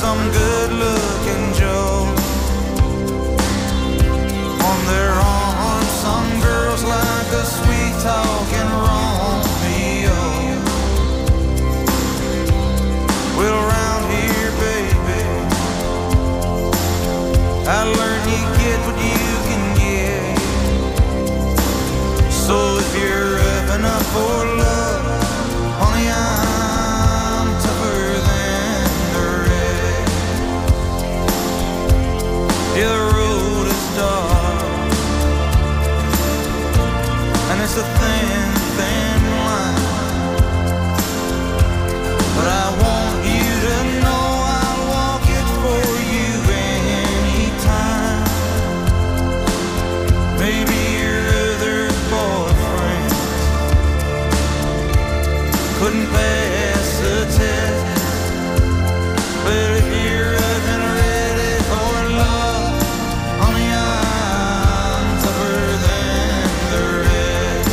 some good-looking Joe. On their arms, some girls like a sweet-talking Romeo. Well, around here, baby, I learned you get what you can get. So if you're revving up for love, honey, I'm tougher than the rest. Yeah, the road is dark, and it's a thin, thin line. But I want you to know I'll walk it for you anytime. Maybe your other boyfriend couldn't pass the test, but if you're up and ready for love, honey, I'm tougher than the rest.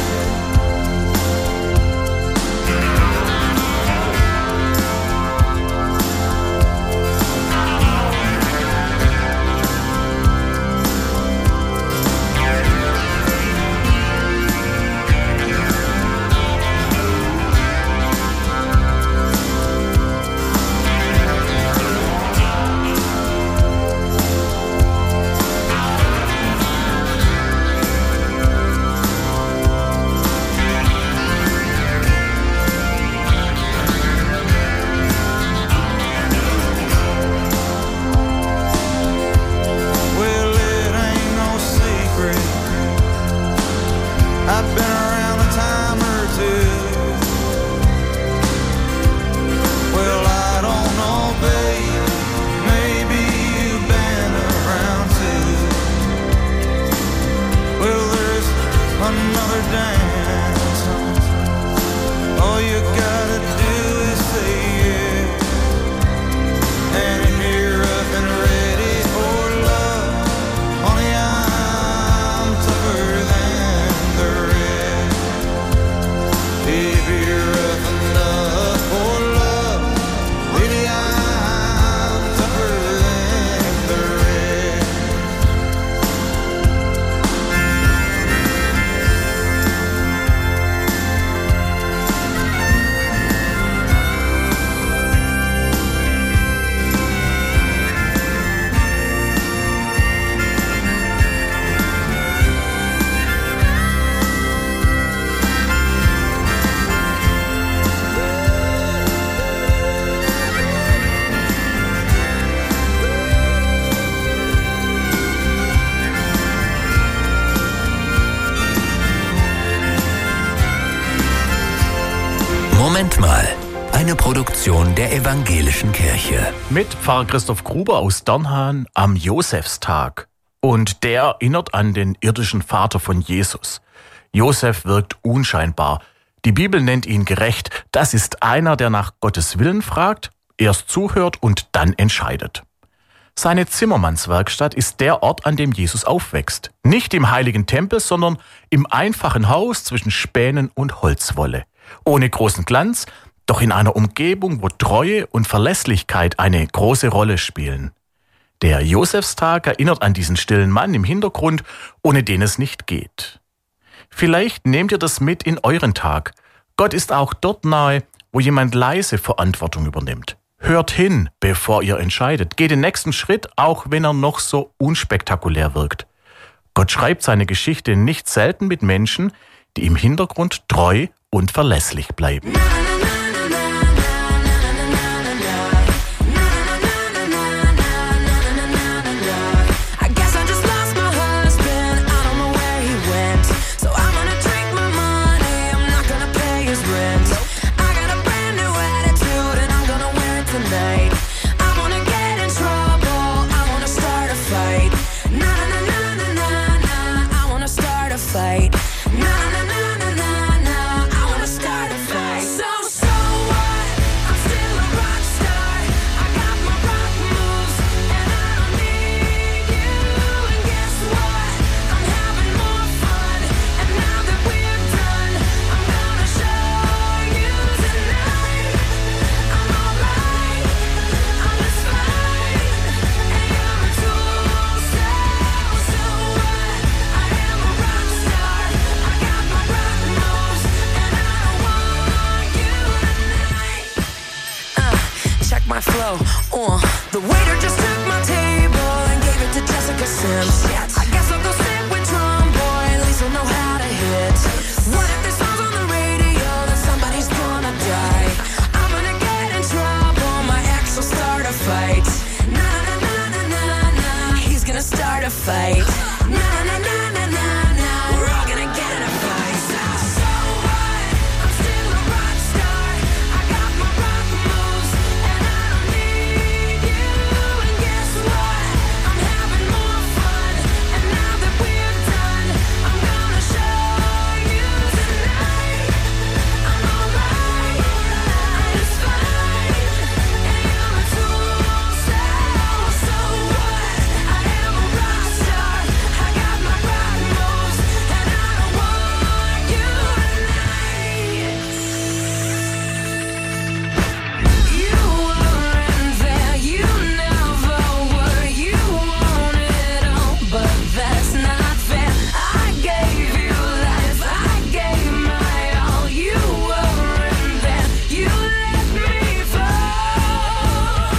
Well, it ain't no secret, I've been around a time or two. Well, I don't know, babe, maybe you've been around too. Well, there's another dance, all you gotta do is say yes. And if you're up and ready for love, honey, I'm tougher than the rest. If you're up enough for love, baby, I'm tougher than the rest. Moment mal, eine Produktion der Evangelischen Kirche. Mit Pfarrer Christoph Gruber aus Dernhahn am Josefstag. Und der erinnert an den irdischen Vater von Jesus. Josef wirkt unscheinbar. Die Bibel nennt ihn gerecht. Das ist einer, der nach Gottes Willen fragt, erst zuhört und dann entscheidet. Seine Zimmermannswerkstatt ist der Ort, an dem Jesus aufwächst. Nicht im heiligen Tempel, sondern im einfachen Haus zwischen Spänen und Holzwolle. Ohne großen Glanz, doch in einer Umgebung, wo Treue und Verlässlichkeit eine große Rolle spielen. Der Josefstag erinnert an diesen stillen Mann im Hintergrund, ohne den es nicht geht. Vielleicht nehmt ihr das mit in euren Tag. Gott ist auch dort nahe, wo jemand leise Verantwortung übernimmt. Hört hin, bevor ihr entscheidet. Geht den nächsten Schritt, auch wenn er noch so unspektakulär wirkt. Gott schreibt seine Geschichte nicht selten mit Menschen, die im Hintergrund treu und verlässlich bleiben. Fight. Na na na na na na, I wanna start a fight. So my flow. The waiter just took my table and gave it to Jessica Sims. I guess I'll go sit with Drum Boy, at least I know how to hit. What if this song's on the radio, then somebody's gonna die? I'm gonna get in trouble, my ex will start a fight. Na na na na na na, he's gonna start a fight. Na na na na na na, we're all gonna get in a fight. So what? I'm still a rock star. I got my rock moves, and I don't need you. And guess what? I'm having more fun. And now that we're done, I'm gonna show you tonight. I'm alright, it's fine. And you're a tool, so what? I am a rock star. I got my rock moves, and I don't want you tonight. You weren't there, you never were. You wanted all, but that's not fair. I gave you life, I gave my all. You weren't there, you let me fall.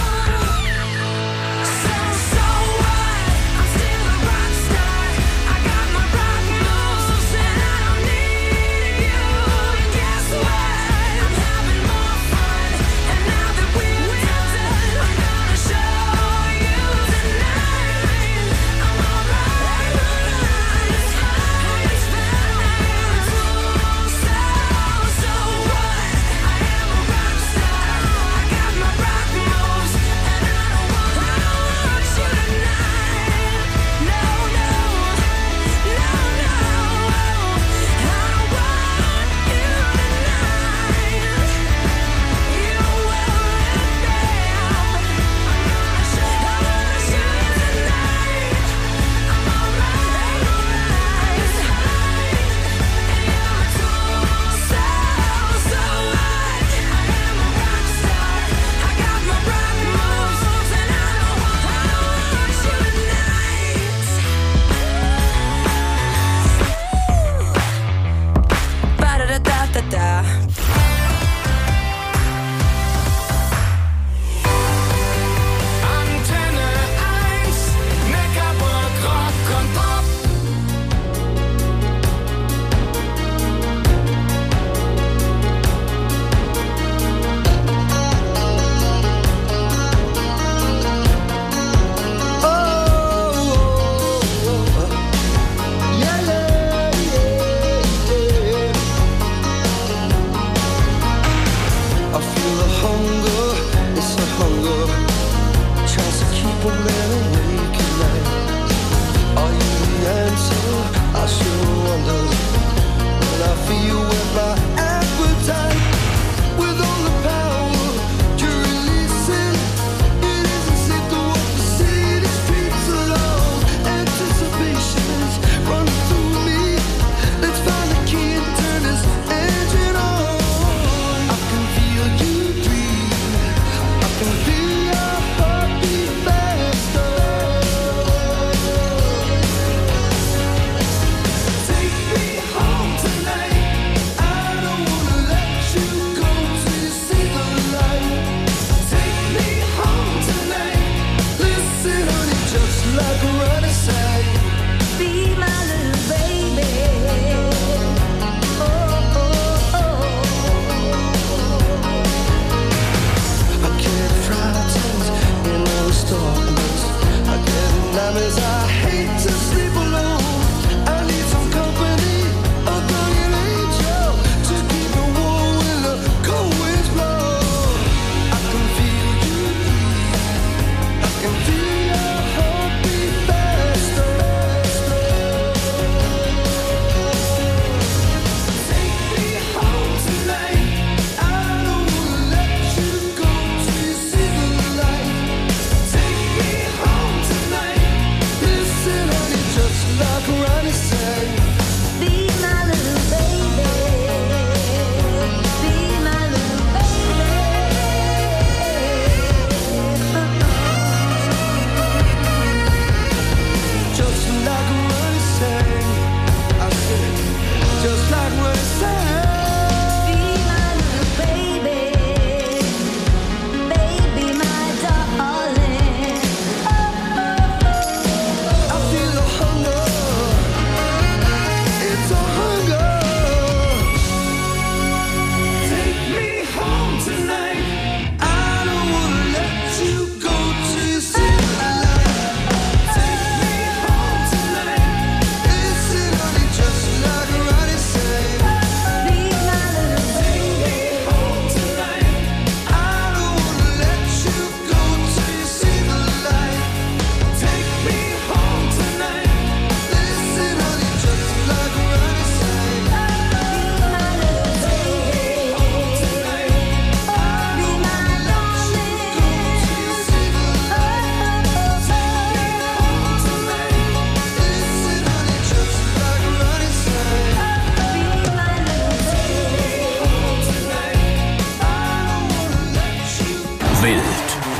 So what? I'm still a rock star. I got my rock moves, and I don't need you. And guess what? I'm having more fun. And now that we're done, I'm gonna show you tonight. I'm alright, it's fine, it's fine. So what? I am a rock star. I got my rock moves, and I don't want you tonight. No, no, no, no. I don't want you tonight. You weren't there. I'm gonna show you tonight. I'm alright, it's fine. And you're a tool, so what? I am a rock star. I got my rock moves, and I don't want you tonight. Ba-da-da-da-da-da. Antenne 1, Neckarburg, Rock und Pop. I feel the hunger, it's a hunger, tries to keep a man awake at night. Are you the answer? I sure wonder. When I feel with my appetite, with all the power to release it, it isn't safe to walk the city streets alone. Anticipation's running through me. Let's find the key and turn this engine on. I can feel you breathe. I can feel your heartbeat faster.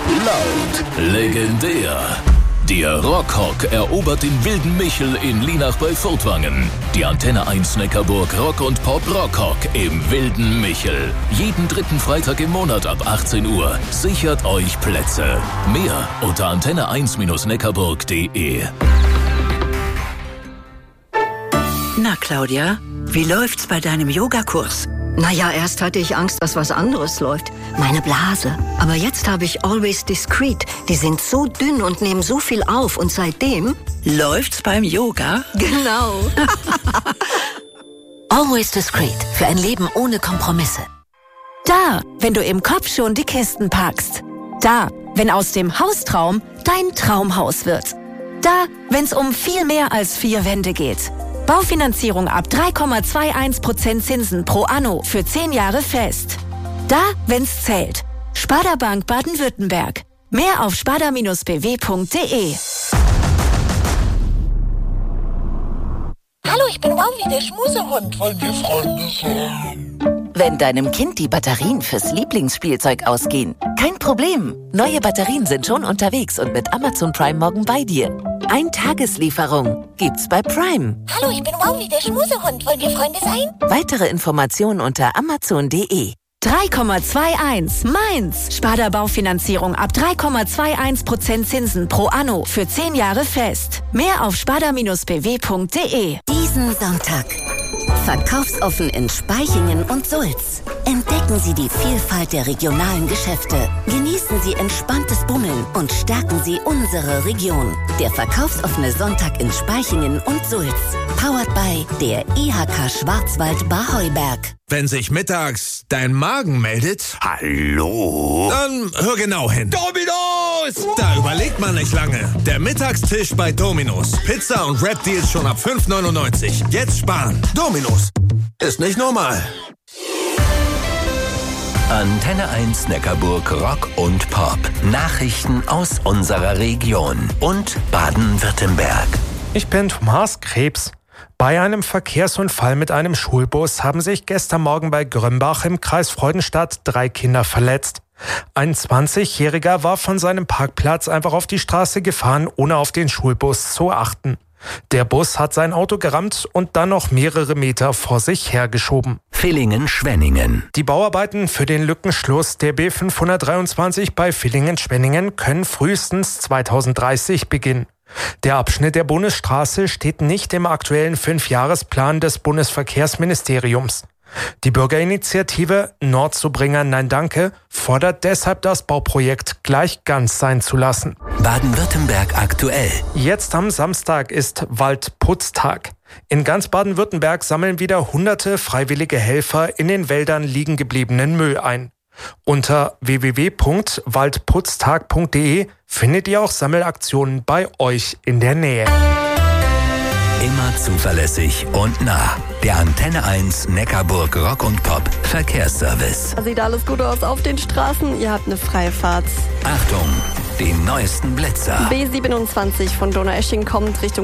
Laut, legendär. Der Rockhock erobert den wilden Michel in Lienach bei Furtwangen. Die Antenne 1 Neckarburg Rock und Pop Rockhock im wilden Michel. Jeden dritten Freitag im Monat ab 18 Uhr. Sichert euch Plätze. Mehr unter antenne1-neckarburg.de. Na, Claudia, wie läuft's bei deinem Yogakurs? Naja, erst hatte ich Angst, dass was anderes läuft. Meine Blase. Aber jetzt habe ich Always Discreet. Die sind so dünn und nehmen so viel auf. Und seitdem... Läuft's beim Yoga? Genau. Always Discreet. Für ein Leben ohne Kompromisse. Da, wenn du im Kopf schon die Kisten packst. Da, wenn aus dem Haustraum dein Traumhaus wird. Da, wenn's um viel mehr als 4 Wände geht. Baufinanzierung ab 3,21% Zinsen pro Anno für 10 Jahre fest. Da, wenn's zählt. Sparda Bank Baden-Württemberg. Mehr auf sparda-bw.de. Hallo, ich bin Wowi, der Schmusehund. Wollen wir Freunde sein? Wenn deinem Kind die Batterien fürs Lieblingsspielzeug ausgehen, kein Problem. Neue Batterien sind schon unterwegs und mit Amazon Prime morgen bei dir. 1-Tageslieferung gibt's bei Prime. Hallo, ich bin Wowi, der Schmusehund. Wollen wir Freunde sein? Weitere Informationen unter amazon.de. 3,21 Mainz. Sparda Baufinanzierung ab 3,21% Zinsen pro Anno für 10 Jahre fest. Mehr auf sparda-bw.de. Diesen Sonntag. Verkaufsoffen in Spaichingen und Sulz. Entdecken Sie die Vielfalt der regionalen Geschäfte. Genießen Sie entspanntes Bummeln und stärken Sie unsere Region. Der verkaufsoffene Sonntag in Spaichingen und Sulz. Powered by der IHK Schwarzwald Barheuberg. Wenn sich mittags dein Magen meldet, hallo, dann hör genau hin. Dominos! Da überlegt man nicht lange. Der Mittagstisch bei Dominos. Pizza und Wrap-Deals schon ab 5,99. Jetzt sparen. Dominos. Ist nicht normal. Antenne 1 Neckarburg Rock und Pop. Nachrichten aus unserer Region und Baden-Württemberg. Ich bin Thomas Krebs. Bei einem Verkehrsunfall mit einem Schulbus haben sich gestern Morgen bei Grömbach im Kreis Freudenstadt 3 Kinder verletzt. Ein 20-Jähriger war von seinem Parkplatz einfach auf die Straße gefahren, ohne auf den Schulbus zu achten. Der Bus hat sein Auto gerammt und dann noch mehrere Meter vor sich hergeschoben. Villingen-Schwenningen. Die Bauarbeiten für den Lückenschluss der B523 bei Villingen-Schwenningen können frühestens 2030 beginnen. Der Abschnitt der Bundesstraße steht nicht im aktuellen 5-Jahresplan des Bundesverkehrsministeriums. Die Bürgerinitiative Nordzubringer Nein Danke fordert deshalb, das Bauprojekt gleich ganz sein zu lassen. Baden-Württemberg aktuell. Jetzt am Samstag ist Waldputztag. In ganz Baden-Württemberg sammeln wieder hunderte freiwillige Helfer in den Wäldern liegen gebliebenen Müll ein. Unter www.waldputztag.de findet ihr auch Sammelaktionen bei euch in der Nähe. Immer zuverlässig und nah. Der Antenne 1 Neckarburg Rock und Pop Verkehrsservice. Sieht alles gut aus auf den Straßen. Ihr habt eine freie Fahrt. Achtung, den neuesten Blitzer. B27 von Donaueschingen kommt Richtung